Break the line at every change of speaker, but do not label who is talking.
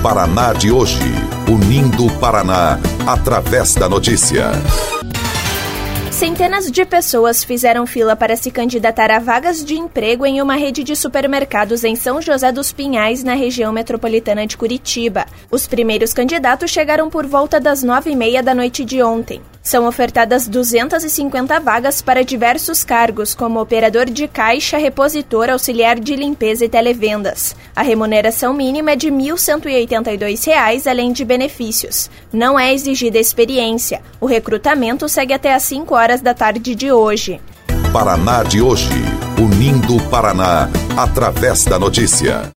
Paraná de hoje, unindo o Paraná através da notícia.
Centenas de pessoas fizeram fila para se candidatar a vagas de emprego em uma rede de supermercados em São José dos Pinhais, na região metropolitana de Curitiba. Os primeiros candidatos chegaram por volta das 9h30 da noite de ontem. São ofertadas 250 vagas para diversos cargos, como operador de caixa, repositor, auxiliar de limpeza e televendas. A remuneração mínima é de R$ 1.182, além de benefícios. Não é exigida experiência. O recrutamento segue até às 5h da tarde de hoje.
Paraná de hoje, unindo o Paraná através da notícia.